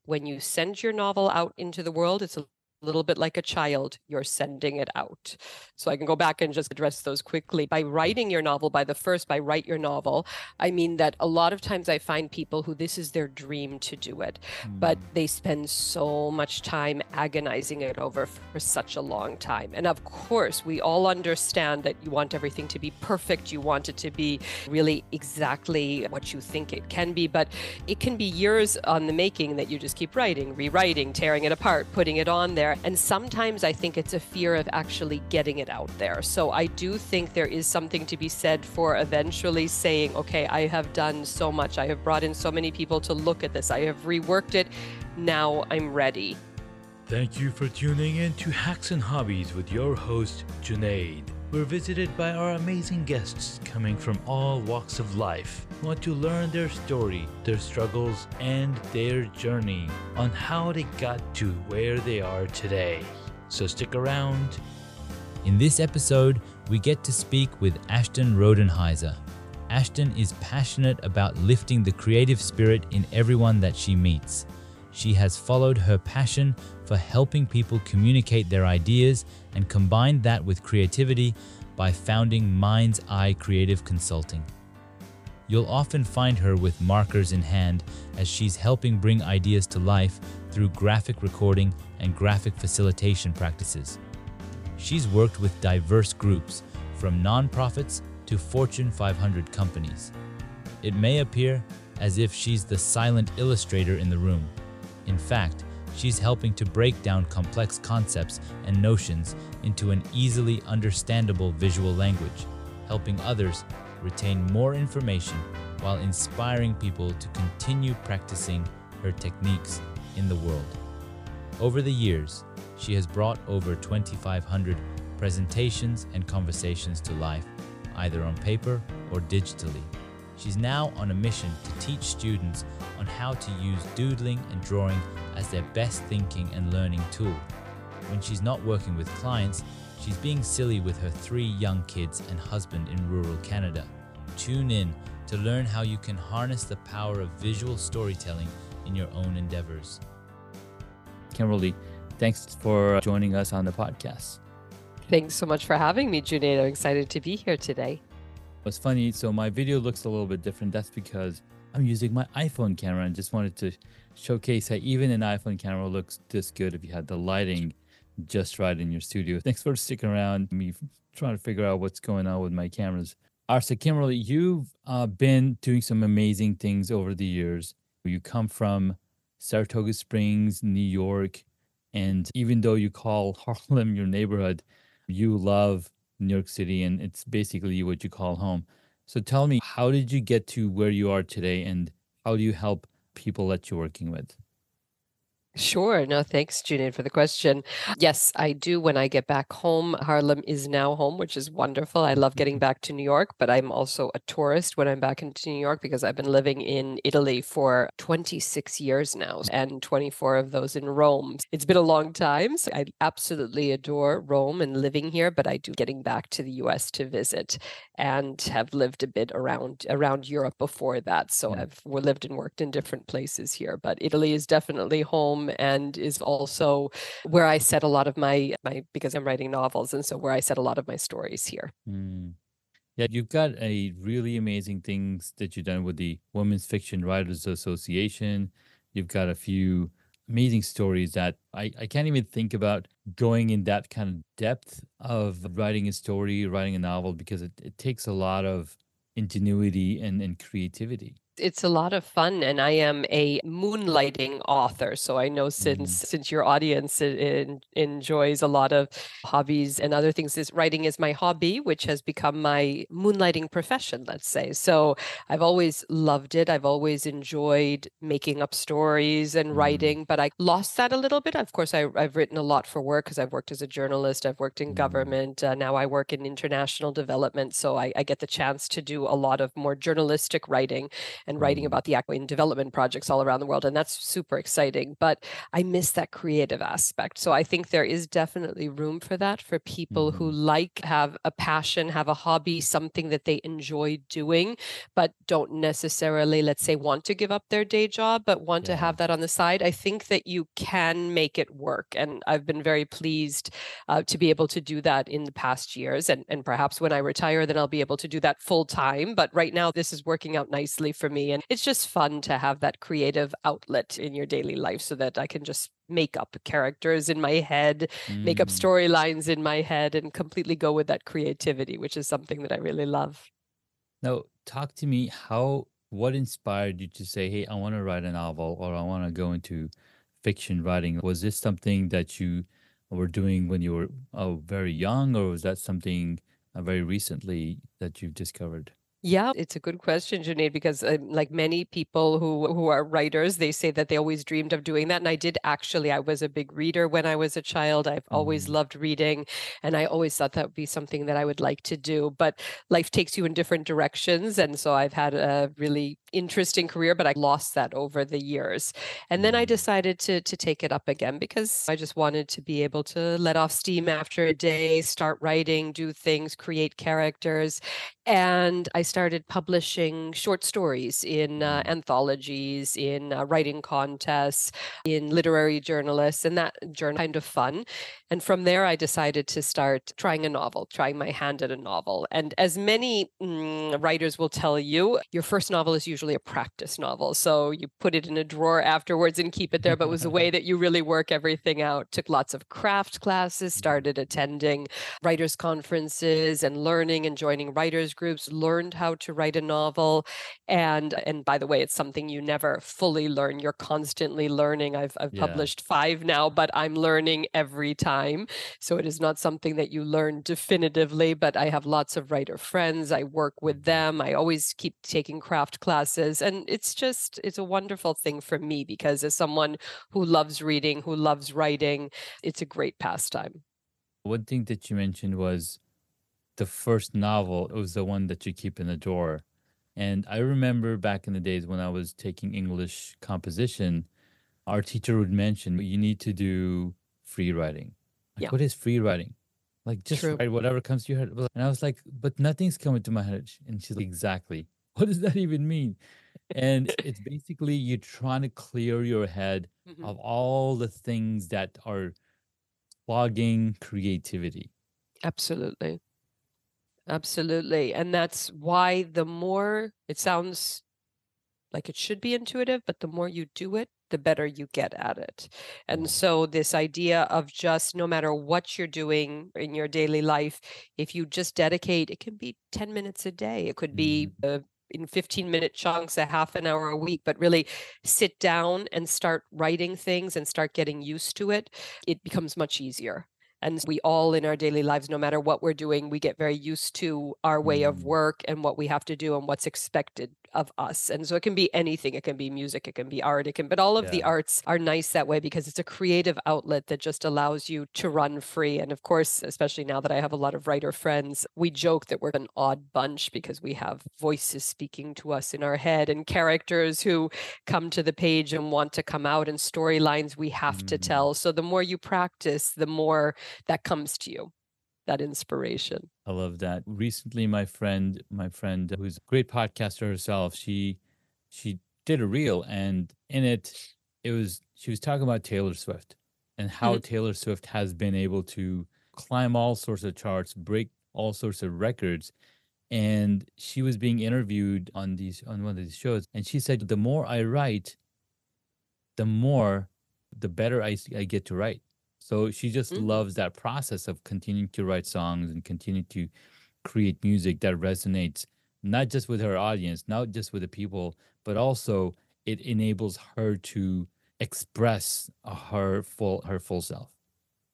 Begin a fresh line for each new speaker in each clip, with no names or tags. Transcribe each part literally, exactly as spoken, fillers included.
When you send your novel out into the world, it's a little bit like a child, you're sending it out. So I can go back and just address those quickly. By writing your novel, by the first, by write your novel, I mean that a lot of times I find people who this is their dream to do it, but
Mm.
they spend so much time agonizing it over for such a long time. And of course, we all understand that you want everything to be perfect. You want it to be really exactly what you think it can be, but it can be years on the making that you just keep writing, rewriting, tearing it apart, putting it on there. And sometimes I think it's a fear of actually getting it out there. So I do think there is something to be said for eventually saying, okay, I have done so much. I have brought in so many people to look at this. I have reworked it. Now I'm ready.
Thank you for tuning in to Hacks and Hobbies with your host, Junaid. We're visited by our amazing guests coming from all walks of life who want to learn their story, their struggles, and their journey on how they got to where they are today. So stick around. In this episode, we get to speak with Ashton Rodenheiser. Ashton is passionate about lifting the creative spirit in everyone that she meets. She has followed her passion for helping people communicate their ideas and combined that with creativity by founding Mind's Eye Creative Consulting. You'll often find her with markers in hand as she's helping bring ideas to life through graphic recording and graphic facilitation practices. She's worked with diverse groups, from nonprofits to Fortune five hundred companies. It may appear as if she's the silent illustrator in the room. In fact, she's helping to break down complex concepts and notions into an easily understandable visual language, helping others retain more information while inspiring people to continue practicing her techniques in the world. Over the years, she has brought over twenty-five hundred presentations and conversations to life, either on paper or digitally. She's now on a mission to teach students on how to use doodling and drawing as their best thinking and learning tool. When she's not working with clients, she's being silly with her three young kids and husband in rural Canada. Tune in to learn how you can harness the power of visual storytelling in your own endeavors. Kimberly, thanks for joining us on the podcast.
Thanks so much for having me, Junaid. I'm excited to be here today.
It's funny, so my video looks a little bit different. That's because I'm using my iPhone camera and just wanted to showcase how even an iPhone camera looks this good if you had the lighting just right in your studio. Thanks for sticking around, me trying to figure out what's going on with my cameras. All right, so Kimberly, you've uh, been doing some amazing things over the years. You come from Saratoga Springs, New York, and even though you call Harlem your neighborhood, you love New York City, and it's basically what you call home. So tell me, how did you get to where you are today, and how do you help people that you're working with?
Sure. No, thanks, Junaid, for the question. Yes, I do. When I get back home, Harlem is now home, which is wonderful. I love getting back to New York, but I'm also a tourist when I'm back into New York because I've been living in Italy for twenty-six years now and twenty-four of those in Rome. It's been a long time. So I absolutely adore Rome and living here, but I do getting back to the U S to visit and have lived a bit around around Europe before that. So
Yeah.
I've lived and worked in different places here, but Italy is definitely home and is also where I set a lot of my my because I'm writing novels, and so where I set a lot of my stories here.
Mm. Yeah, you've got a really amazing things that you've done with the Women's Fiction Writers Association. You've got a few amazing stories that I, I can't even think about going in that kind of depth of writing a story, writing a novel, because it, it takes a lot of ingenuity and, and creativity.
It's a lot of fun, and I am a moonlighting author. So I know since
Mm.
since your audience en- en- enjoys a lot of hobbies and other things, this writing is my hobby, which has become my moonlighting profession, let's say. So I've always loved it. I've always enjoyed making up stories and
Mm.
writing, but I lost that a little bit. Of course, I, I've written a lot for work because I've worked as a journalist. I've worked in
Mm.
government. Uh, now I work in international development. So I, I get the chance to do a lot of more journalistic writing. and writing about the equine development projects all around the world. And that's super exciting. But I miss that creative aspect. So I think there is definitely room for that for people
Mm-hmm.
who like, have a passion, have a hobby, something that they enjoy doing, but don't necessarily, let's say, want to give up their day job, but want to
Yeah.
have that on the side. I think that you can make it work. And I've been very pleased uh, to be able to do that in the past years. And, and perhaps when I retire, then I'll be able to do that full time. But right now, this is working out nicely for me. And it's just fun to have that creative outlet in your daily life so that I can just make up characters in my head, make up
Mm.
storylines in my head, and completely go with that creativity, which is something that I really love.
Now, talk to me how what inspired you to say, "Hey, I want to write a novel or I want to go into fiction writing." Was this something that you were doing when you were uh, very young, or was that something uh, very recently that you've discovered?
Yeah, it's a good question, Junaid, because uh, like many people who who are writers, they say that they always dreamed of doing that. And I did actually. I was a big reader when I was a child. I've always
Mm.
loved reading, and I always thought that would be something that I would like to do. But life takes you in different directions, and so I've had a really interesting career, but I lost that over the years. And then I
Mm.
decided to to take it up again because I just wanted to be able to let off steam after a day, start writing, do things, create characters. And I started publishing short stories in uh,
Mm.
anthologies, in uh, writing contests, in literary journalists, and that journal kind of fun. And from there, I decided to start trying a novel, trying my hand at a novel. And as many mm, writers will tell you, your first novel is usually a practice novel. So you put it in a drawer afterwards and keep it there, but it was a way that you really work everything out. Took lots of craft classes, started attending writers' conferences and learning and joining writers' groups, learned how to write a novel. And and by the way, it's something you never fully learn. You're constantly learning. I've I've
Yeah.
published five now, but I'm learning every time. So it is not something that you learn definitively, but I have lots of writer friends. I work with them. I always keep taking craft classes. And it's just, it's a wonderful thing for me because as someone who loves reading, who loves writing, it's a great pastime.
One thing that you mentioned was the first novel. It was the one that you keep in the drawer. And I remember back in the days when I was taking English composition, our teacher would mention you need to do free writing. Like,
Yeah,
what is free writing? Like, just
true.
write whatever comes to your head. And I was like, but nothing's coming to my head. And she's like, exactly. What does that even mean? And it's basically you trying to clear your head
Mhm.
of all the things that are clogging creativity.
Absolutely. Absolutely. And that's why the more it sounds like it should be intuitive, but the more you do it, the better you get at it. And
Yeah.
so, this idea of just no matter what you're doing in your daily life, if you just dedicate, it can be ten minutes a day, it could
Mhm.
be uh, in fifteen minute chunks, a half an hour a week, but really sit down and start writing things and start getting used to it, it becomes much easier. And we all in our daily lives, no matter what we're doing, we get very used to our way of
Mm.
work and what we have to do and what's expected of us. And so it can be anything. It can be music, it can be art, it can, but all of the
Yeah.
arts are nice that way because it's a creative outlet that just allows you to run free. And of course, especially now that I have a lot of writer friends, we joke that we're an odd bunch because we have voices speaking to us in our head and characters who come to the page and want to come out and storylines we have to
Mm.
tell. So the more you practice, the more that comes to you, that inspiration.
I love that. Recently, my friend, my friend who's a great podcaster herself, she she did a reel, and in it, it was she was talking about Taylor Swift and how
Mhm.
Taylor Swift has been able to climb all sorts of charts, break all sorts of records. And she was being interviewed on these on one of these shows, and she said, "The more I write, the more, the better I, s- I get to write." So she just
Mm.
loves that process of continuing to write songs and continue to create music that resonates not just with her audience, not just with the people, but also it enables her to express uh, her full her full self.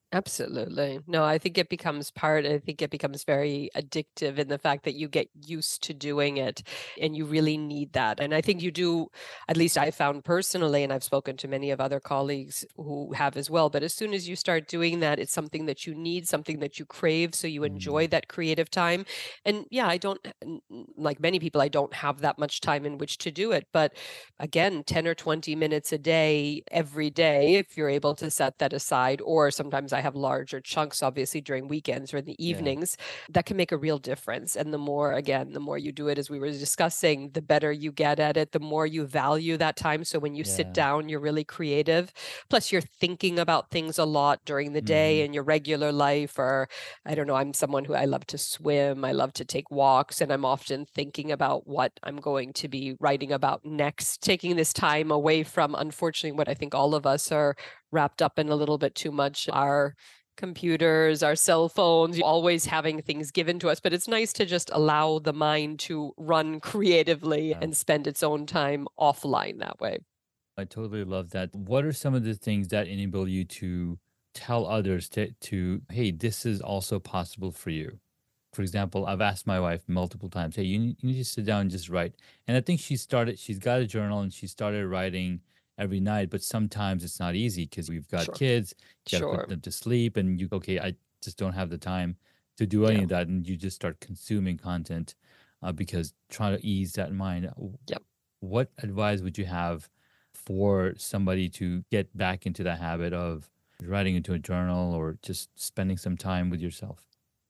Absolutely. No, I think it becomes part I think it becomes very addictive in the fact that you get used to doing it and you really need that. And I think you do, at least I found personally, and I've spoken to many of other colleagues who have as well, but as soon as you start doing that, it's something that you need, something that you crave, so you enjoy
Mm,
that creative time. And yeah, I don't, n- n- like many people, I don't have that much time in which to do it. But again, ten or twenty minutes a day, every day, if you're able to set that aside, or sometimes I have larger chunks, obviously, during weekends or in the
yeah,
evenings, that can make a real difference. And the more, again, the more you do it, as we were discussing, the better you get at it, the more you value that time. So when you sit
yeah.
down, you're really creative. Plus, you're thinking about things a lot during the day
Hmm.
in your regular life. Or, I don't know, I'm someone who I love to swim, I love to take walks, and I'm often thinking about what I'm going to be writing about next, taking this time away from, unfortunately, what I think all of us are wrapped up in a little bit too much, our computers, our cell phones, always having things given to us. But it's nice to just allow the mind to run creatively
Yeah.
and spend its own time offline that way.
I totally love that. What are some of the things that enable you to tell others to, to hey, this is also possible for you? For example, I've asked my wife multiple times, hey, you need, you need to sit down and just write. And I think she started, she's got a journal and she started writing every night, but sometimes it's not easy because we've got
Sure.
kids, you got to put
Sure.
them to sleep, and you, okay, I just don't have the time to do any
Yeah.
of that. And you just start consuming content uh, because trying to ease that mind.
Yeah.
What advice would you have for somebody to get back into the habit of writing into a journal or just spending some time with yourself?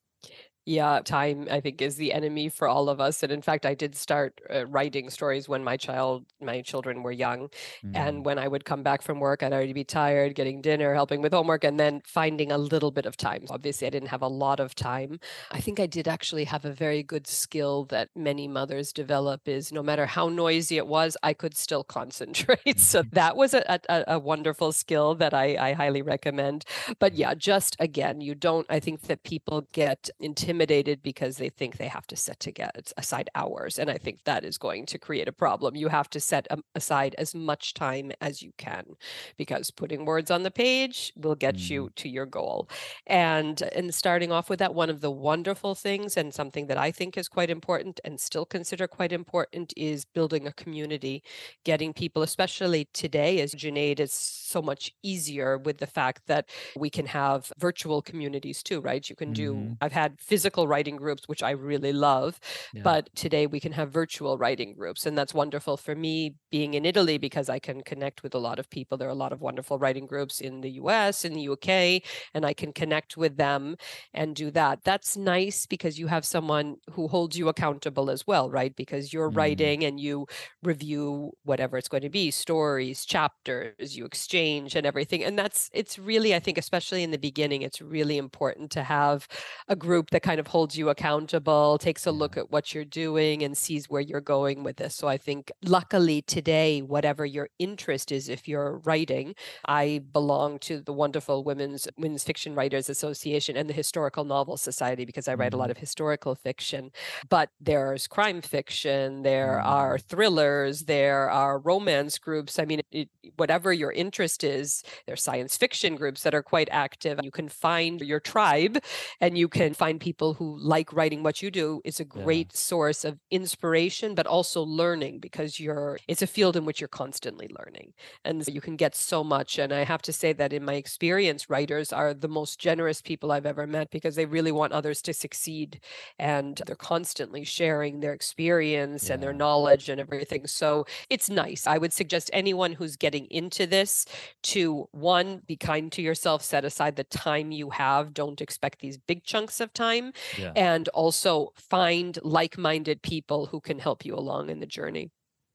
Yeah, time, I think, is the enemy for all of us. And in fact, I did start uh, writing stories when my child, my children were young.
Mm,
And when I would come back from work, I'd already be tired, getting dinner, helping with homework, and then finding a little bit of time. Obviously, I didn't have a lot of time. I think I did actually have a very good skill that many mothers develop is no matter how noisy it was, I could still concentrate. So
mhm.
that was a, a, a wonderful skill that I, I highly recommend. But yeah, just again, you don't, I think that people get intimidated because they think they have to set to get aside hours. And I think that is going to create a problem. You have to set um, aside as much time as you can because putting words on the page will get
Mm,
you to your goal. And and starting off with that, one of the wonderful things and something that I think is quite important and still consider quite important is building a community, getting people, especially today, as Junaid, it's so much easier with the fact that we can have virtual communities too, right? You can do,
mhm.
I've had physical writing groups, which I really love,
Yeah.
but today we can have virtual writing groups. And that's wonderful for me being in Italy because I can connect with a lot of people. There are a lot of wonderful writing groups in the U S, in the U K, and I can connect with them and do that. That's nice because you have someone who holds you accountable as well, right? Because you're
Mm,
writing and you review whatever it's going to be, stories, chapters, you exchange and everything. And that's, it's really, I think, especially in the beginning, it's really important to have a group that kind of holds you accountable, takes a
yeah.
look at what you're doing and sees where you're going with this. So I think luckily today, whatever your interest is, if you're writing, I belong to the wonderful Women's Women's Fiction Writers Association and the Historical Novel Society because I write a lot
Mhm,
of historical fiction. But there's crime fiction, there are
mm,
thrillers, there are romance groups. I mean, it, whatever your interest is, there's science fiction groups that are quite active. You can find your tribe and you can find people who like writing what you do. It's a
yeah.
great source of inspiration, but also learning because you're, it's a field in which you're constantly learning. And so you can get so much. And I have to say that in my experience, writers are the most generous people I've ever met because they really want others to succeed and they're constantly sharing their experience and their
Yeah.
knowledge and everything. So it's nice. I would suggest anyone who's getting into this to one, be kind to yourself, set aside the time you have. Don't expect these big chunks of time.
Yeah.
And also find like minded people who can help you along in the journey.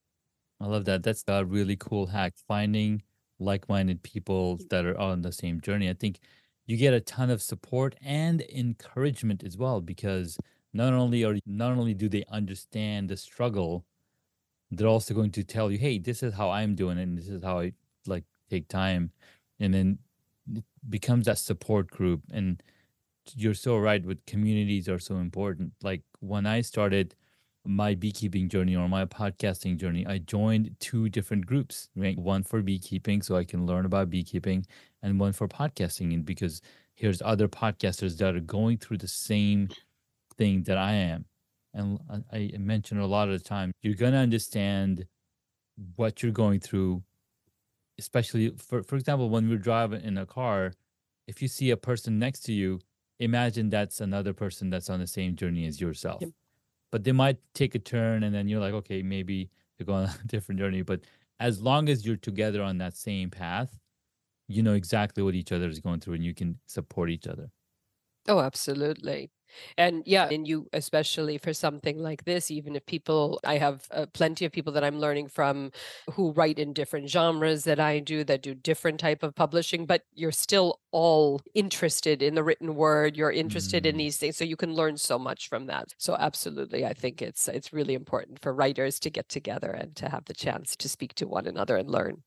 I love that. That's a really cool hack. Finding like-minded people that are on the same journey. I think you get a ton of support and encouragement as well because not only are not only do they understand the struggle, they're also going to tell you, "Hey, this is how I'm doing it, and this is how I like take time." And then it becomes that support group. And you're so right with communities are so important. Like when I started my beekeeping journey or my podcasting journey, I joined two different groups, right? One for beekeeping so I can learn about beekeeping and one for podcasting and because here's other podcasters that are going through the same thing that I am. And I I mention a lot of the time, you're going to understand what you're going through, especially for, for example, when we're driving in a car, if you see a person next to you, imagine that's another person that's on the same journey as yourself.
Yep.
But they might take a turn and then you're like, okay, maybe they're going on a different journey. But as long as you're together on that same path, you know exactly what each other is going through and you can support each other.
Oh, absolutely. And yeah, and you, especially for something like this, even if people, I have uh, plenty of people that I'm learning from who write in different genres that I do, that do different type of publishing, but you're still all interested in the written word. You're interested
Mm.
in these things. So you can learn so much from that. So absolutely, I think it's it's really important for writers to get together and to have the chance to speak to one another and learn.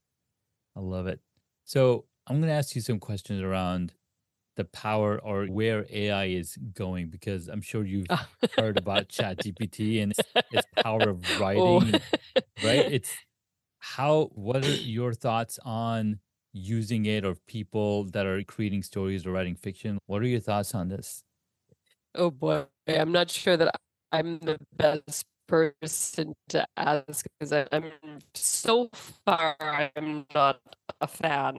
I love it. So I'm going to ask you some questions around the power or where A I is going, because I'm sure you've heard about ChatGPT and its, its power of
Oh.
writing, right? It's how, what are your thoughts on using it, or people that are creating stories or writing fiction? What are your thoughts on this?
Oh boy, I'm not sure that I'm the best person to ask because I'm so far, I'm not a fan.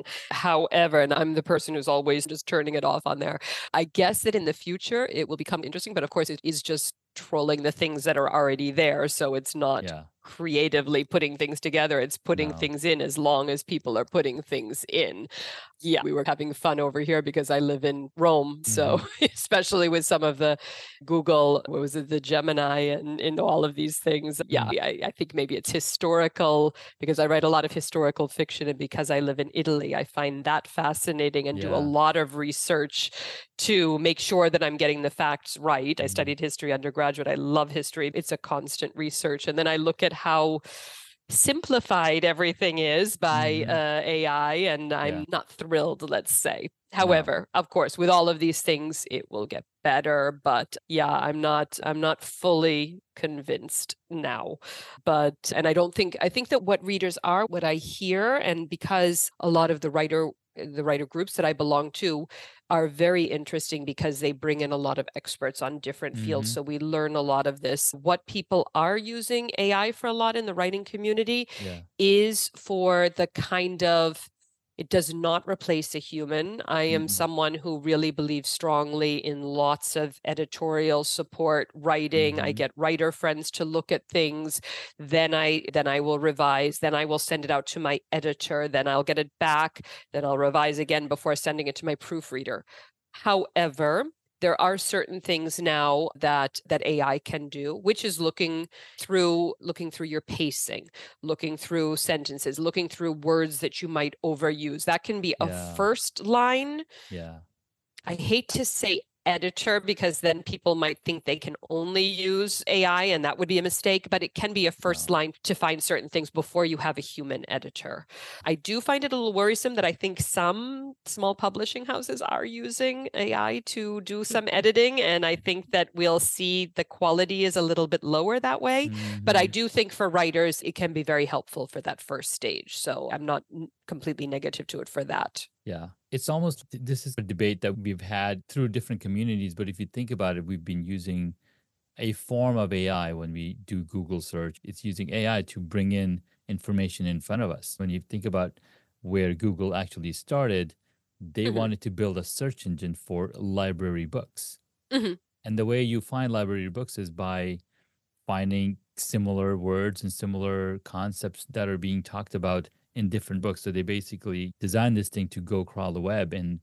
However, and I'm the person who's always just turning it off on there. I guess that in the future it will become interesting, but of course it is just trolling the things that are already there. So it's not
Yeah.
creatively putting things together. It's putting
No.
things in as long as people are putting things in. Yeah, we were having fun over here because I live in Rome. So
Mm-hmm.
especially with some of the Google, what was it, the Gemini and, and all of these things. Yeah,
Mm.
I, I think maybe it's historical because I write a lot of historical fiction. And because I live in Italy, I find that fascinating and do a
Yeah.
lot of research to make sure that I'm getting the facts right. I
Mhm.
studied history undergraduate. I love history. It's a constant research. And then I look at how simplified everything is by
Mhm.
uh, A I, and I'm
Yeah.
not thrilled, let's say.
No.
However, of course, with all of these things, it will get better. But yeah, I'm not I'm not fully convinced now. But and I don't think I think that what readers are, what I hear, and because a lot of the writer the writer groups that I belong to are very interesting because they bring in a lot of experts on different fields.
Mhm.
So we learn a lot of this. What people are using A I for a lot in the writing community
Yeah.
is for the kind of, it does not replace a human. I am
Mm-mm.
someone who really believes strongly in lots of editorial support, writing. I
Mhm.
get writer friends to look at things. Then I then I will revise. Then I will send it out to my editor. Then I'll get it back. Then I'll revise again before sending it to my proofreader. However, there are certain things now that that A I can do, which is looking through looking through your pacing, looking through sentences, looking through words that you might overuse. That can be a
Yeah.
first line.
Yeah.
I hate to say editor because then people might think they can only use A I, and that would be a mistake, but it can be a first
No.
line to find certain things before you have a human editor. I do find it a little worrisome that I think some small publishing houses are using A I to do some editing, and I think that we'll see the quality is a little bit lower that way.
Mhm.
But I do think for writers, it can be very helpful for that first stage. So I'm not completely negative to it for that.
Yeah. It's almost, this is a debate that we've had through different communities, but if you think about it, we've been using a form of A I when we do Google search. It's using A I to bring in information in front of us. When you think about where Google actually started, they
Mhm.
wanted to build a search engine for library books.
Mhm.
And the way you find library books is by finding similar words and similar concepts that are being talked about in different books. So they basically designed this thing to go crawl the web. And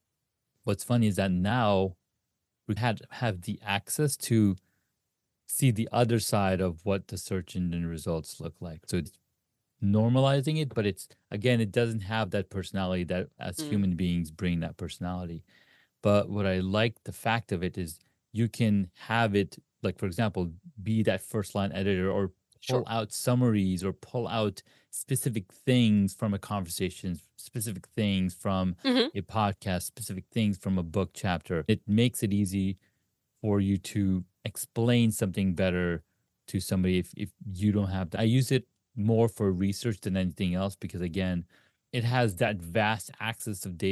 what's funny is that now we had have the access to see the other side of what the search engine results look like. So it's normalizing it, but it's, again, it doesn't have that personality that as
Mm.
human beings bring that personality. But what I like the fact of it is you can have it, like, for example, be that first line editor, or pull
Sure.
out summaries, or pull out specific things from a conversation, specific things from
Mhm.
a podcast, specific things from a book chapter. It makes it easy for you to explain something better to somebody if, if you don't have that. I use it more for research than anything else because, again, it has that vast access of data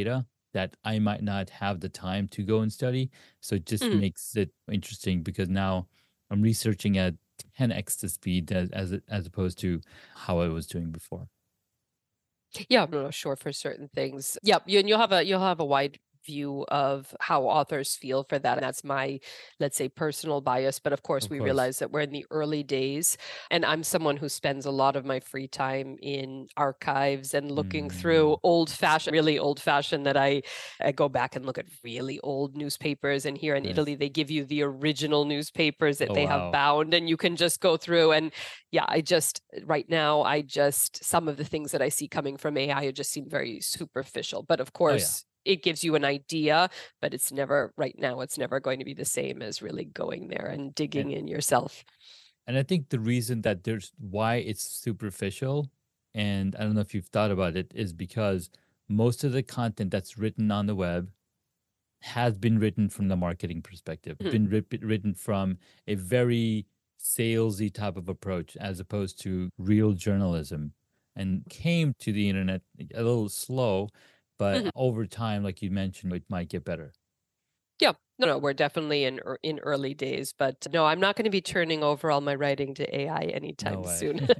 that I might not have the time to go and study. So it just
Mhm.
makes it interesting because now I'm researching at ten x the speed as as, as opposed to how I was doing before.
Yeah, no, no, sure, for certain things. Yep, you and you'll have a you'll have a wide view of how authors feel for that. And that's my, let's say, personal bias. But of course,
Of
we
course.
realize that we're in the early days. And I'm someone who spends a lot of my free time in archives and looking through
Mm.
old fashioned, really old fashioned that I, I go back and look at really old newspapers. And here in
Nice.
Italy, they give you the original newspapers that
Oh
they have
wow.
bound, and you can just go through and yeah, I just right now, I just some of the things that I see coming from A I just seem very superficial. But of
Oh yeah.
course, it gives you an idea, but it's never right now, it's never going to be the same as really going there and
And
digging in yourself.
and I think the reason that there's why it's superficial, and I don't know if you've thought about it, is because most of the content that's written on the web has been written from the marketing perspective,
Mhm.
been writ- written from a very salesy type of approach as opposed to real journalism, and came to the internet a little slow, but
Mhm.
over time, like you mentioned, it might get better.
Yeah. No, no, we're definitely in ear in early days, but no, I'm not gonna be turning over all my writing to A I
No
anytime
way.
soon.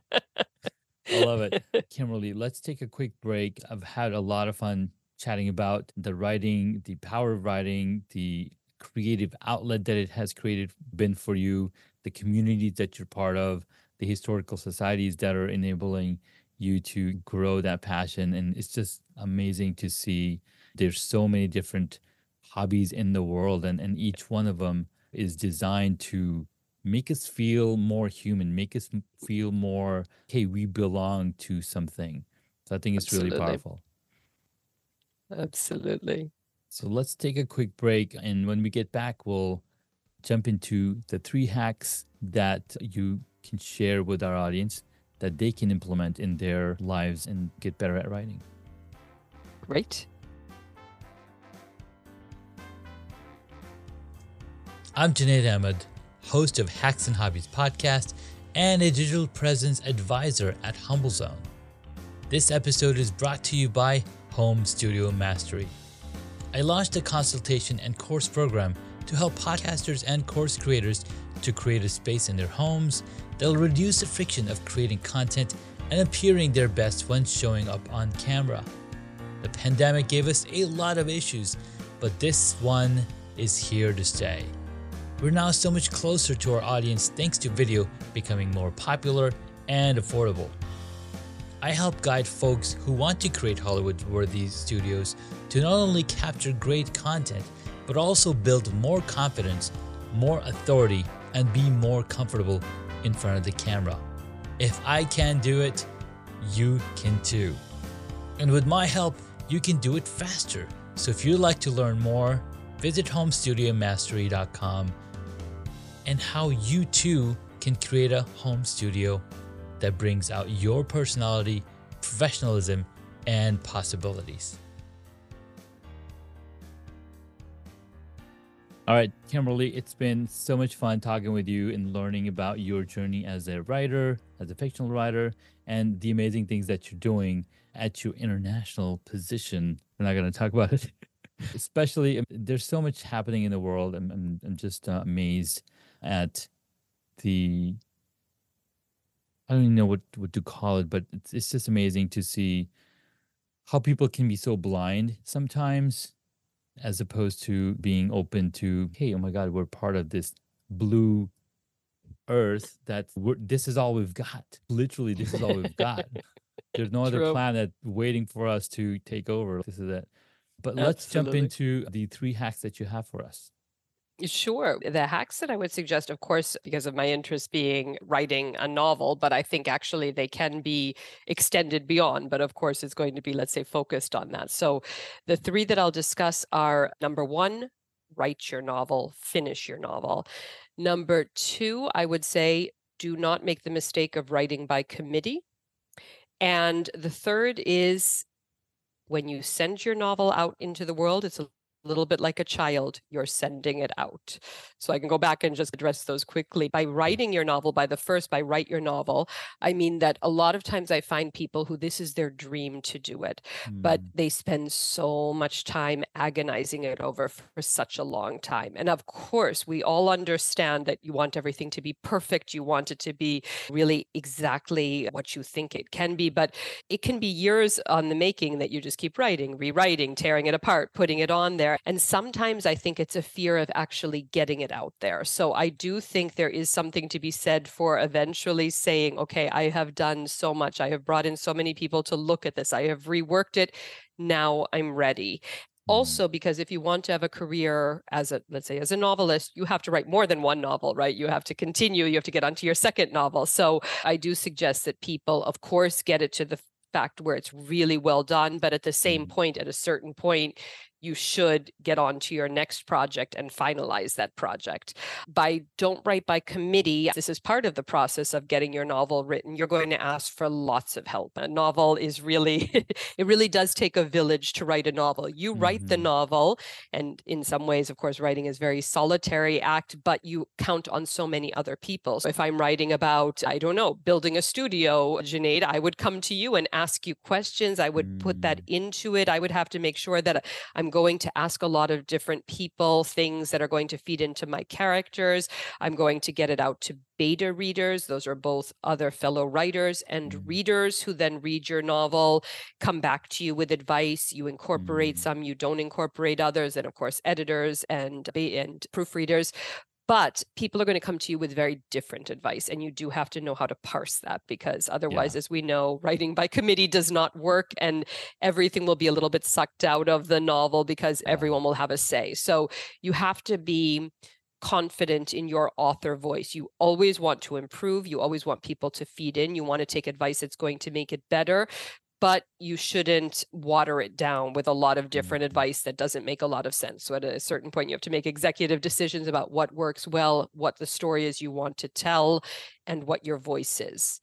I love it. Kimberly, let's take a quick break. I've had a lot of fun chatting about the writing, the power of writing, the creative outlet that it has created been for you, the communities that you're part of, the historical societies that are enabling you to grow that passion. And it's just amazing to see there's so many different hobbies in the world, and, and each one of them is designed to make us feel more human, make us m- feel more, hey, we belong to something. So I think it's really
Absolutely.
powerful.
Absolutely.
So let's take a quick break. And when we get back, we'll jump into the three hacks that you can share with our audience that they can implement in their lives and get better at writing.
Great.
I'm Junaid Ahmed, host of Hacks and Hobbies podcast and a digital presence advisor at HumbleZone. This episode is brought to you by Home Studio Mastery. I launched a consultation and course program to help podcasters and course creators to create a space in their homes that'll reduce the friction of creating content and appearing their best when showing up on camera. The pandemic gave us a lot of issues, but this one is here to stay. We're now so much closer to our audience thanks to video becoming more popular and affordable. I help guide folks who want to create Hollywood-worthy studios to not only capture great content, but also build more confidence, more authority, and be more comfortable in front of the camera. If I can do it, you can too. And with my help, you can do it faster. So if you'd like to learn more, visit home studio mastery dot com and how you too can create a home studio that brings out your personality, professionalism, and possibilities. All right, Kimberly, it's been so much fun talking with you and learning about your journey as a writer, as a fictional writer, and the amazing things that you're doing at your international position. We're not going to talk about it. Especially, um, there's so much happening in the world. I'm, I'm, I'm just uh, amazed at the, I don't even know what, what to call it, but it's, it's just amazing to see how people can be so blind sometimes, as opposed to being open to, hey, oh my God, we're part of this blue earth that we're, this is all we've got. Literally, this is all we've got. There's no other
True.
planet waiting for us to take over. This is it. But let's jump
Absolutely.
into the three hacks that you have for us.
Sure. The hacks that I would suggest, of course, because of my interest being writing a novel, but I think actually they can be extended beyond. But of course, it's going to be, let's say, focused on that. So the three that I'll discuss are number one, write your novel, finish your novel. Number two, I would say, do not make the mistake of writing by committee. And the third is when you send your novel out into the world, it's a little bit like a child, you're sending it out. So I can go back and just address those quickly. By writing your novel, by the first, by write your novel, I mean that a lot of times I find people who this is their dream to do it, but
Mm.
they spend so much time agonizing it over for such a long time. And of course, we all understand that you want everything to be perfect. You want it to be really exactly what you think it can be, but it can be years on the making that you just keep writing, rewriting, tearing it apart, putting it on there. And sometimes I think it's a fear of actually getting it out there. So I do think there is something to be said for eventually saying, okay, I have done so much. I have brought in so many people to look at this. I have reworked it. Now I'm ready.
Mm.
Also, because if you want to have a career as a, let's say, as a novelist, you have to write more than one novel, right? You have to continue, you have to get onto your second novel. So I do suggest that people, of course, get it to the fact where it's really well done, but at the same
Mm.
point, at a certain point, you should get on to your next project and finalize that project. By don't write by committee, this is part of the process of getting your novel written. You're going to ask for lots of help. A novel is really, it really does take a village to write a novel. You write the
Mhm.
novel, and in some ways, of course, writing is a very solitary act, but you count on so many other people. So if I'm writing about, I don't know, building a studio, Junaid, I would come to you and ask you questions. I would put that
Mm.
into it. I would have to make sure that I'm going to ask a lot of different people things that are going to feed into my characters. I'm going to get it out to beta readers. Those are both other fellow writers and
Mm.
readers who then read your novel, come back to you with advice. You incorporate
Mm.
some, you don't incorporate others, and of course, editors and, and proofreaders. But people are going to come to you with very different advice, and you do have to know how to parse that, because otherwise,
Yeah.
as we know, writing by committee does not work, and everything will be a little bit sucked out of the novel because
Yeah.
everyone will have a say. So you have to be confident in your author voice. You always want to improve. You always want people to feed in. You want to take advice that's going to make it better, but you shouldn't water it down with a lot of different
Mhm.
advice that doesn't make a lot of sense. So at a certain point, you have to make executive decisions about what works well, what the story is you want to tell, and what your voice is.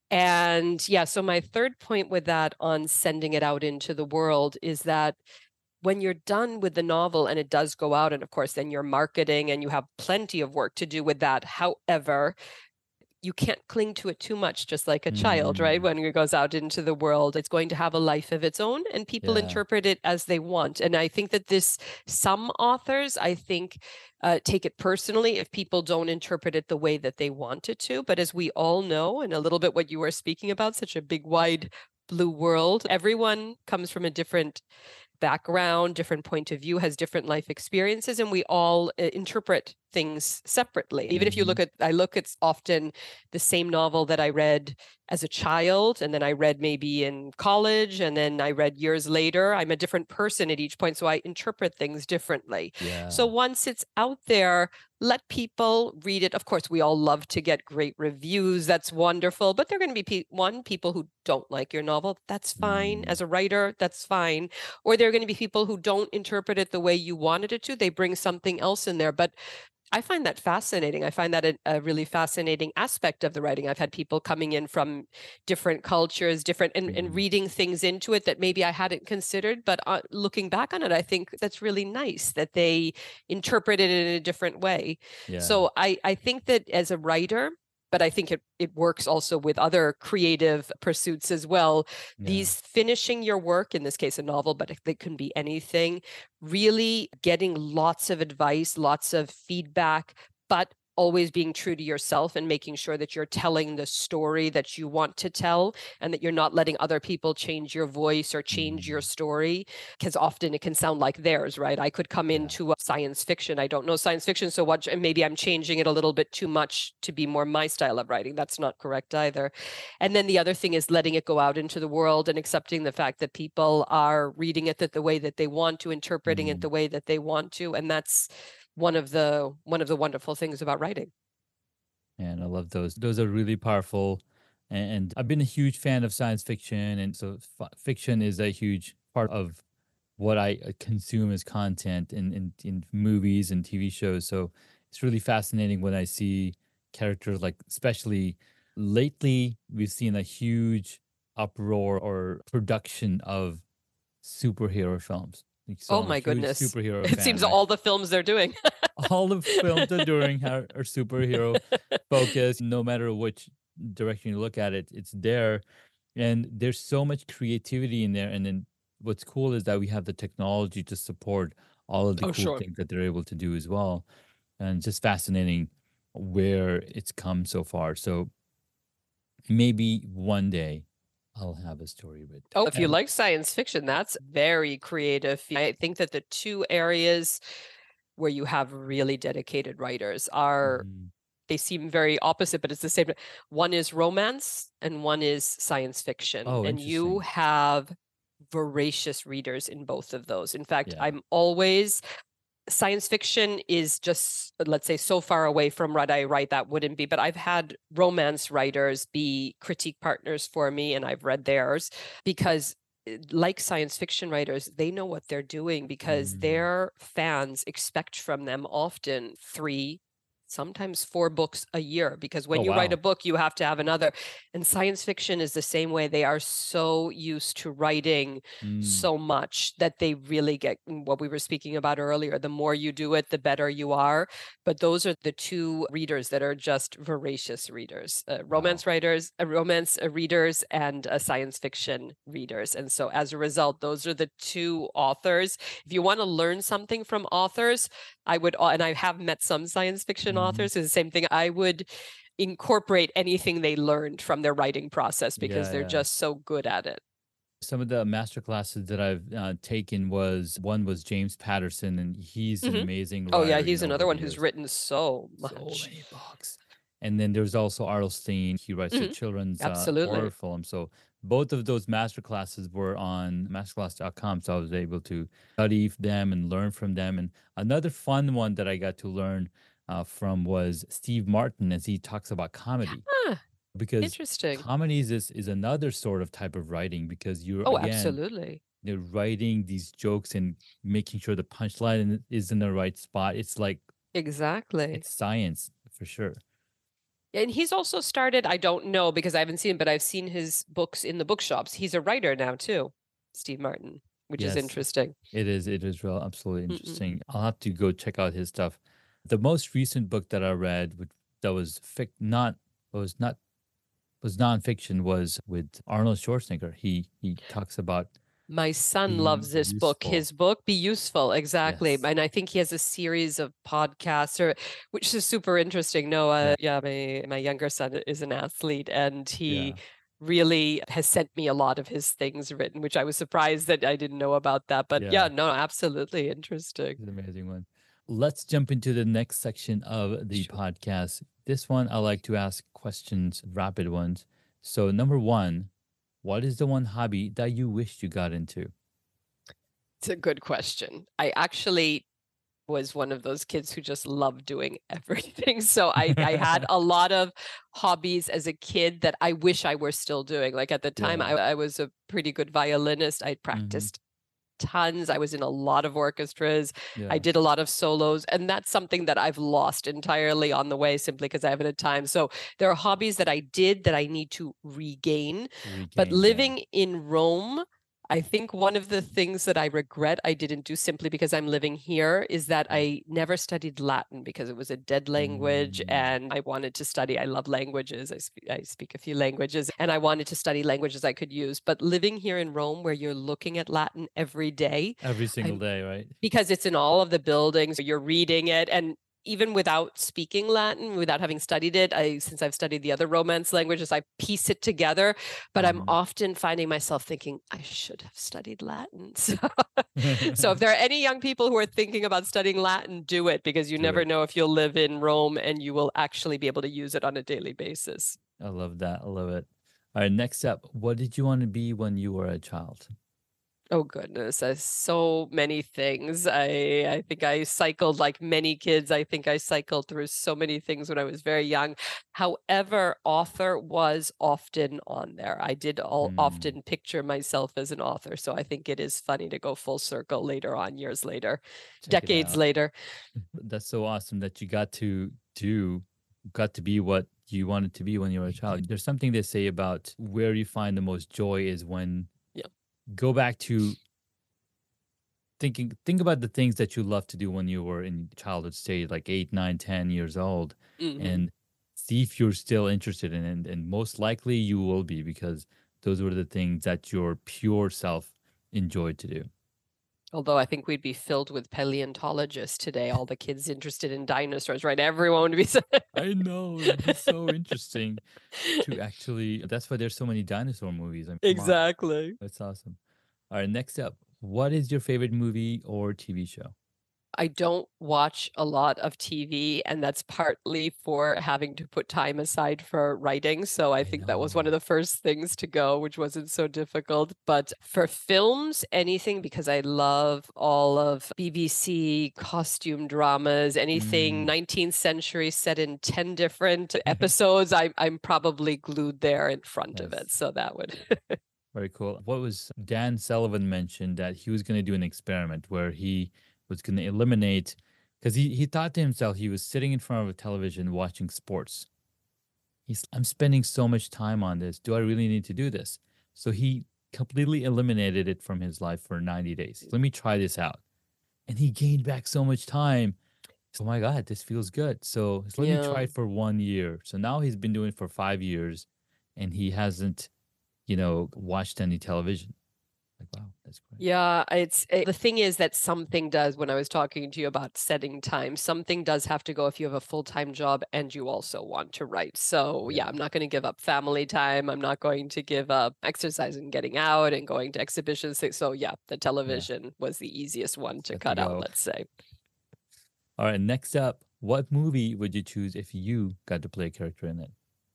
And yeah, so my third point with that on sending it out into the world is that when you're done with the novel and it does go out, and of course, then you're marketing and you have plenty of work to do with that. However, you can't cling to it too much, just like a child, right?
Mm.
When it goes out into the world, it's going to have a life of its own, and people
Yeah.
interpret it as they want. And I think that this, some authors, I think, uh, take it personally if people don't interpret it the way that they want it to. But as we all know, and a little bit what you were speaking about, such a big, wide blue world, everyone comes from a different background, different point of view, has different life experiences, and we all uh, interpret things separately. Even if you
Mhm.
look at, I look at often the same novel that I read as a child, and then I read maybe in college, and then I read years later. I'm a different person at each point, so I interpret things differently. So
Yeah.
once it's out there, let people read it. Of course, we all love to get great reviews. That's wonderful. But there are going to be, pe- one, people who don't like your novel. That's fine.
Mm.
As a writer, that's fine. Or there are going to be people who don't interpret it the way you wanted it to. They bring something else in there. But I find that fascinating. I find that a, a really fascinating aspect of the writing. I've had people coming in from different cultures, different, and, and
Mhm.
reading things into it that maybe I hadn't considered. But uh, looking back on it, I think that's really nice that they interpret it in a different way.
Yeah.
So I, I think that as a writer, but I think it, it works also with other creative pursuits as well.
Yeah.
These finishing your work, in this case, a novel, but it, it can be anything, really getting lots of advice, lots of feedback, but always being true to yourself and making sure that you're telling the story that you want to tell, and that you're not letting other people change your voice or change your
Mm.
story, because often it can sound like theirs, right? I could come
Yeah.
into a science fiction. I don't know science fiction so much, and maybe I'm changing it a little bit too much to be more my style of writing. That's not correct either. And then the other thing is letting it go out into the world and accepting the fact that people are reading it that the way that they want to, interpreting it
Mm.
the way that they want to. And that's one of the one of the wonderful things about writing.
And I love those. Those are really powerful. And I've been a huge fan of science fiction. And so f- fiction is a huge part of what I uh, consume as content in, in, in movies and T V shows. So it's really fascinating when I see characters like, especially lately, we've seen a huge uproar or production of superhero films. So
Oh
I'm a
my
huge
goodness.
superhero
It
fan,
seems
right?
all the films they're doing.
All the films they're doing are, are superhero focused. No matter which direction you look at it, it's there. And there's so much creativity in there. And then what's cool is that we have the technology to support all of the
Oh,
cool
sure.
things that they're able to do as well. And just fascinating where it's come so far. So maybe one day I'll have a story with.
Oh, if you
And
like science fiction, that's very creative. I think that the two areas where you have really dedicated writers are,
mm,
they seem very opposite, but it's the same. One is romance and one is science fiction.
oh,
And you
interesting.
have voracious readers in both of those. In fact,
Yeah.
I'm always science fiction is just, let's say, so far away from what I write that wouldn't be, but I've had romance writers be critique partners for me, and I've read theirs because, like science fiction writers, they know what they're doing because
Mm,
their fans expect from them often three, sometimes four books a year, because when
oh,
you write a
wow.
book, you have to have another. And science fiction is the same way. They are so used to writing
Mm,
so much that they really get what we were speaking about earlier. The more you do it, the better you are. But those are the two readers that are just voracious readers, uh,
wow.
romance writers, uh, romance uh, readers, and uh, science fiction readers. And so as a result, those are the two authors. If you want to learn something from authors, I would, and I have met some science fiction
Mhm.
authors, is the same thing. I would incorporate anything they learned from their writing process because
Yeah,
they're
yeah.
just so good at it.
Some of the master classes that I've uh, taken was one was James Patterson, and he's an
Mhm.
amazing
Oh, yeah,
writer, you
he's
know, over
another
the
one who's
years.
written so
So
much.
many books. And then there's also Arlstein. He writes the
Mhm.
children's uh, horror
Absolutely.
film. So both of those master classes were on masterclass dot com. So I was able to study them and learn from them. And another fun one that I got to learn uh, from was Steve Martin as he talks about comedy.
Ah,
Because
interesting.
comedies is, is another sort of type of writing because you're,
Oh,
again,
absolutely.
they're writing these jokes and making sure the punchline is in the right spot. It's like
Exactly.
it's science for sure.
And he's also started, I don't know because I haven't seen him, but I've seen his books in the bookshops. He's a writer now too, Steve Martin, which is
Yes,
interesting.
it is. It is real absolutely
Mm-mm.
interesting. I'll have to go check out his stuff. The most recent book that I read, which that was fic, not was not was nonfiction, was with Arnold Schwarzenegger. He he talks about
My son
being
loves this book.
useful.
His book, Be Useful, exactly.
Yes.
And I think he has a series of podcasts, or which is super interesting. Noah,
Yeah.
yeah, my my younger son is an athlete, and he
Yeah.
really has sent me a lot of his things written, which I was surprised that I didn't know about that. But
Yeah.
yeah, no, absolutely interesting.
It's an amazing one. Let's jump into the next section of the
Sure.
podcast. This one, I like to ask questions, rapid ones. So, number one, what is the one hobby that you wished you got into?
It's a good question. I actually was one of those kids who just loved doing everything. So I, I had a lot of hobbies as a kid that I wish I were still doing. Like at the time,
Yeah.
I, I was a pretty good violinist. I
Mhm.
practiced tons. I was in a lot of orchestras.
Yeah.
I did a lot of solos. And that's something that I've lost entirely on the way simply because I haven't had time. So there are hobbies that I did that I need to regain. But
Regain, yeah.
living in Rome, I think one of the things that I regret I didn't do simply because I'm living here is that
Yeah.
I never studied Latin because it was a dead language
Mm.
and I wanted to study. I love languages. I speak, I speak a few languages and I wanted to study languages I could use. But living here in Rome where you're looking at Latin every day,
Every single
I'm,
day, right?
because it's in all of the buildings, you're reading it. And even without speaking Latin, without having studied it, I since I've studied the other Romance languages, I piece it together. But I'm
Mhm.
often finding myself thinking, I should have studied Latin. So, so if there are any young people who are thinking about studying Latin, do it because you
Do
never
it.
know if you'll live in Rome and you will actually be able to use it on a daily basis.
I love that. I love it. All right, next up, what did you want to be when you were a child?
Oh goodness, uh, so many things. I I think I cycled like many kids. I think I cycled through so many things when I was very young. However, author was often on there. I did all,
Mm,
often picture myself as an author. So I think it is funny to go full circle later on, years later,
check it
decades
out.
later.
That's so awesome that you got to do, got to be what you wanted to be when you were a child. There's something they say about where you find the most joy is when
Yeah.
go back to thinking think about the things that you love to do when you were in childhood stage, like eight, nine, ten years old,
Hmm.
and see if you're still interested in it. And, and most likely you will be because those were the things that your pure self enjoyed to do.
Although I think we'd be filled with paleontologists today, all the kids interested in dinosaurs, right? Everyone would be so.
I know it'd be so interesting to actually. That's why there's so many dinosaur movies. I mean, come on,
Exactly.
that's awesome. All right, next up, what is your favorite movie or T V show?
I don't watch a lot of T V, and that's partly for having to put time aside for writing. So I
I
think that was one of
know.
the first things to go, which wasn't so difficult. But for films, anything, because I love all of B B C costume dramas, anything
Mm.
nineteenth century set in ten different episodes, I, I'm probably glued there in front of it.
Nice.
So that would.
Very cool. What was Dan Sullivan mentioned that he was going to do an experiment where he was going to eliminate because he, he thought to himself he was sitting in front of a television watching sports. He's I'm spending so much time on this. Do I really need to do this? So he completely eliminated it from his life for ninety days. Let me try this out. And he gained back so much time. Oh my God, this feels good. So he's, let me
Yeah.
try it for one year. So now he's been doing it for five years and he hasn't, you know, watched any television. Like, wow, that's great.
Yeah, it's it, the thing is that something does, when I was talking to you about setting time, something does have to go if you have a full-time job and you also want to write. So yeah,
Yeah.
I'm not going to give up family time. I'm not going to give up exercise and getting out and going to exhibitions. So yeah, the
Yeah.
television was the easiest one to
Got to
cut out,
go.
let's say.
All right, next up, what movie would you choose if you got to play a character in it?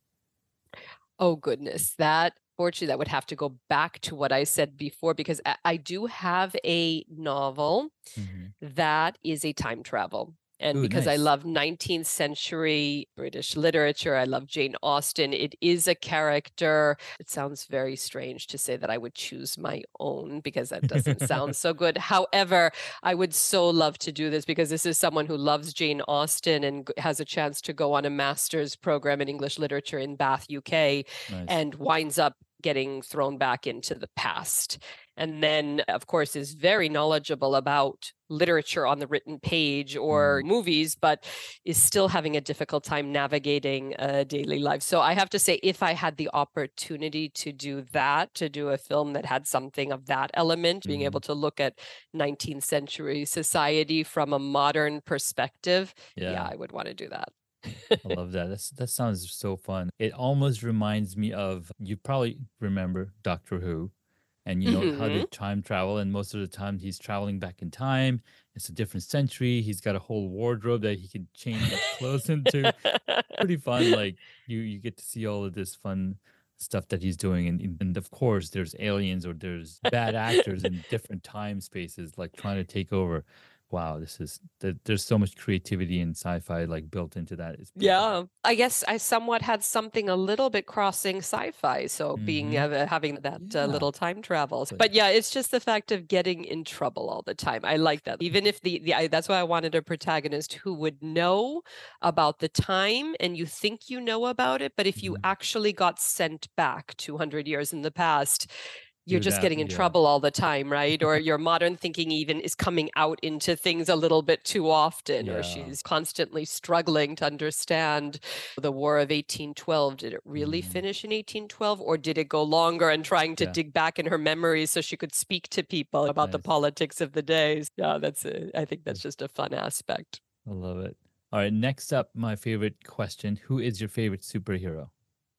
Oh goodness, that fortunately that would have to go back to what I said before because I, I do have a novel
Hmm.
that is a time travel. And
Ooh,
because I
nice.
love nineteenth century British literature, I love Jane Austen. It is a character. It sounds very strange to say that I would choose my own because that doesn't sound so good. However, I would so love to do this because this is someone who loves Jane Austen and g- has a chance to go on a master's program in English literature in Bath, U K,
Nice.
and winds up getting thrown back into the past. And then, of course, is very knowledgeable about literature on the written page or
Mm,
movies, but is still having a difficult time navigating uh, daily life. So I have to say, if I had the opportunity to do that, to do a film that had something of that element, being able
mm,
to look at nineteenth century society from a modern perspective, yeah,
yeah,
I would want to do that.
I love that. That's that sounds so fun. It almost reminds me of you probably remember Doctor Who, and you know how they
Hmm.
time travel, and most of the time he's traveling back in time. It's a different century. He's got a whole wardrobe that he can change his clothes into. Pretty fun. Like you, you get to see all of this fun stuff that he's doing, and and of course there's aliens or there's bad actors in different time spaces, like trying to take over. Wow, this is th- there's so much creativity and sci-fi like built into that. It's pretty cool.
Yeah, I guess I somewhat had something a little bit crossing sci-fi, so being
Mm-hmm.
uh, having that uh,
Yeah,
little time travels.
but
But yeah, it's just the fact of getting in trouble all the time. I like that. Even if the, the I, that's why I wanted a protagonist who would know about the time and you think you know about it, but if you
mhm,
actually got sent back two hundred years in the past, you're
you're
just
that.
getting in
Yeah,
trouble all the time, right? Or your modern thinking even is coming out into things a little bit too often, or
yeah.
she's constantly struggling to understand the War of eighteen twelve. Did it really
Mm,
finish in eighteen twelve, or did it go longer, and trying to
yeah,
dig back in her memories so she could speak to people about the
nice.
politics of the days? Yeah, that's a, I think that's just a fun aspect.
I love it. All right, next up, my favorite question: Who is your favorite superhero?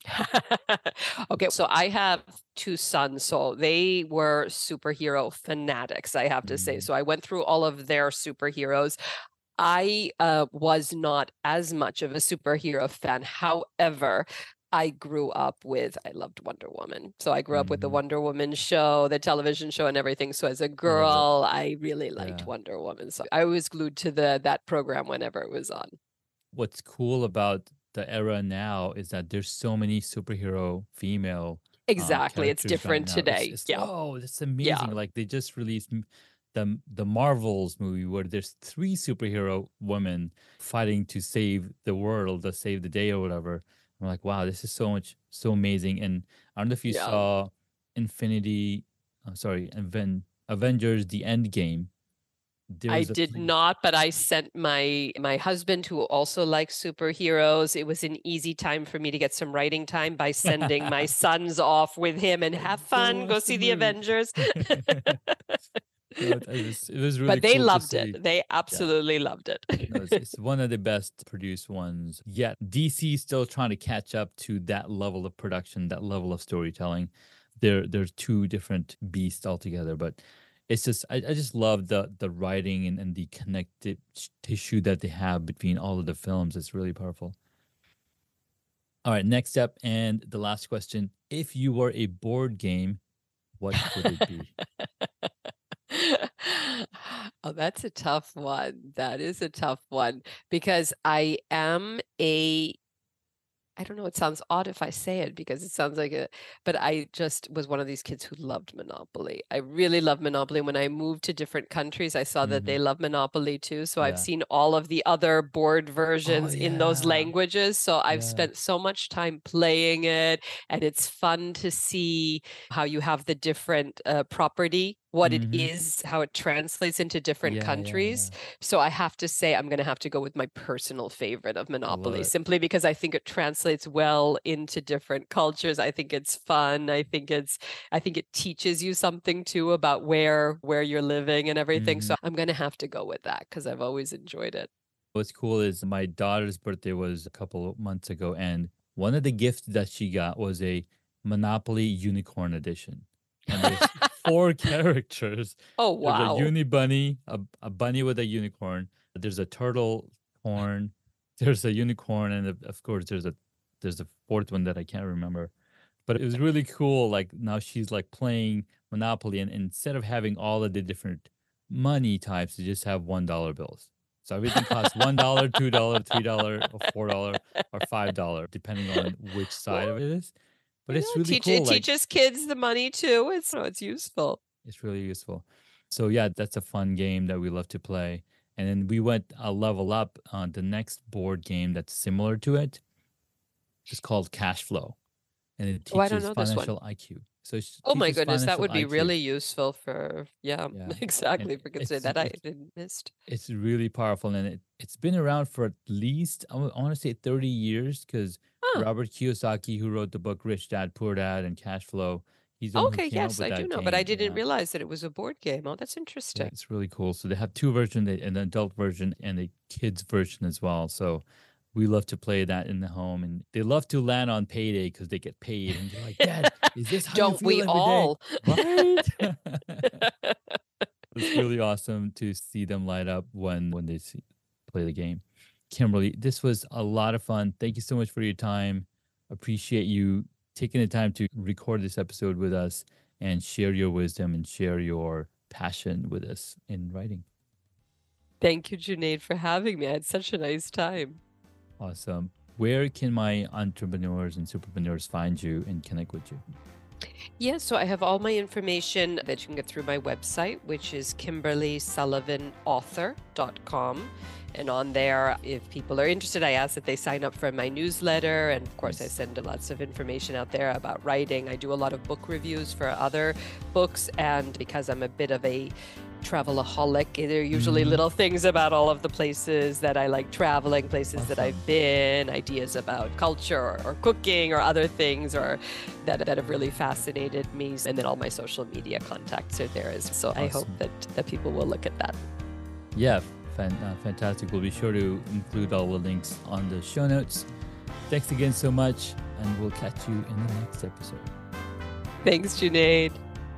Okay, so I have two sons, so they were superhero fanatics, I have to say.
Mm,
So I went through all of their superheroes. I uh, was not as much of a superhero fan. However, I grew up with, I loved Wonder Woman. So I grew up with the
mm-hmm.
Wonder Woman show, the television show, and everything. So as a
I love it.
girl, I really liked
Yeah.
Wonder Woman. So I was glued to the that program whenever it was on.
What's cool about the era now is that there's so many superhero female uh,
Exactly. It's
characters right
different
now. It's
today.
it's
Yeah.
oh, that's
Yeah.
amazing. Like they just released m- the the Marvels movie where there's three superhero women fighting to save the world, to save the day or whatever. I'm like, wow, this is so much so amazing. And I don't know if you
Yeah.
saw Infinity, uh, sorry, Aven- Avengers: The End Game.
I did not, but I sent my my husband, who also likes superheroes. It was an easy time for me to get some writing time by sending my sons off with him and have fun, go see the Avengers.
No, it, was, it was really
but they
cool
loved it. They absolutely yeah. loved it.
No, it's, it's one of the best produced ones yet. D C is still trying to catch up to that level of production, that level of storytelling. They're, they're two different beasts altogether, but it's just, I, I just love the the writing and, and the connective tissue that they have between all of the films. It's really powerful. All right, next up, and the last question. If you were a board game, what would it be?
Oh, that's a tough one. That is a tough one because I am a, I don't know, it sounds odd if I say it because it sounds like a, but I just was one of these kids who loved Monopoly. I really loved Monopoly. When I moved to different countries, I saw mm-hmm. that they love Monopoly too. So yeah. I've seen all of the other board versions oh, yeah. in those languages. So I've yeah. spent so much time playing it, and it's fun to see how you have the different uh, property, what mm-hmm. it is, how it translates into different yeah, countries. Yeah, yeah. So I have to say I'm going to have to go with my personal favorite of Monopoly, simply because I think it translates well into different cultures. I think it's fun. I think it's, I think it teaches you something too about where, where you're living and everything. Mm-hmm. So I'm going to have to go with that because I've always enjoyed it.
What's cool is my daughter's birthday was a couple of months ago, and one of the gifts that she got was a Monopoly Unicorn Edition. And there's four characters.
Oh, wow.
There's a uni bunny, a, a bunny with a unicorn. There's a turtle corn. There's a unicorn. And of course, there's a there's a fourth one that I can't remember. But it was really cool. Like now she's like playing Monopoly. And instead of having all of the different money types, you just have one dollar bills. So everything costs one dollar, two dollars, three dollars, or four dollars, or five dollars, depending on which side of it is. But it's really
Teach,
cool.
It
like,
teaches kids the money too. It's no, it's useful.
It's really useful. So yeah, that's a fun game that we love to play. And then we went a level up on the next board game that's similar to it. It's called Cash Flow, and it teaches oh, I don't know financial I Q. So it
oh my goodness, that would be I Q. Really useful for yeah, yeah. exactly. And for considering that I didn't missed.
It's really powerful, and it it's been around for at least I want to say thirty years because. Huh. Robert Kiyosaki, who wrote the book Rich Dad, Poor Dad, and Cash Flow. He's the
okay,
one who
yes, I do know,
game.
but I didn't
yeah.
realize that it was a board game. Oh, that's interesting.
Yeah, it's really cool. So they have two versions, an adult version and a kids version as well. So we love to play that in the home, and they love to land on payday because they get paid. And they're like, Dad, is this how
don't
you feel
we
every
all?
Day? Right? It's really awesome to see them light up when when they see, play the game. Kimberly, this was a lot of fun. Thank you so much for your time. Appreciate you taking the time to record this episode with us and share your wisdom and share your passion with us in writing.
Thank you, Junaid, for having me. I had such a nice time.
Awesome. Where can my entrepreneurs and superpreneurs find you and connect with you?
Yeah, so I have all my information that you can get through my website, which is kimberly sullivan author dot com. And on there, if people are interested, I ask that they sign up for my newsletter. And of course, I send lots of information out there about writing. I do a lot of book reviews for other books. And because I'm a bit of a travelaholic, there are usually mm-hmm. little things about all of the places that I like traveling, places awesome. That I've been, ideas about culture or, or cooking or other things or that, that have really fascinated me. And then all my social media contacts are there as well. So awesome. I hope that, that people will look at that.
Yeah. Fan, uh, fantastic. We'll be sure to include all the links on the show notes. Thanks again so much, and we'll catch you in the next episode.
Thanks, Junaid.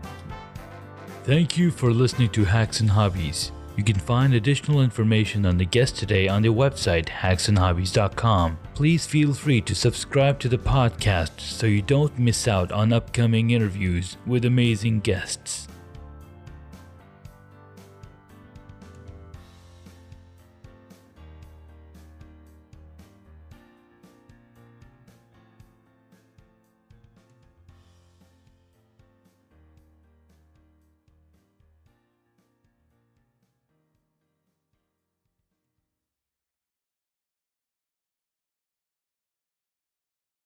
Thank you for listening to Hacks and Hobbies. You can find additional information on the guest today on their website, hacks and hobbies dot com. Please feel free to subscribe to the podcast so you don't miss out on upcoming interviews with amazing guests.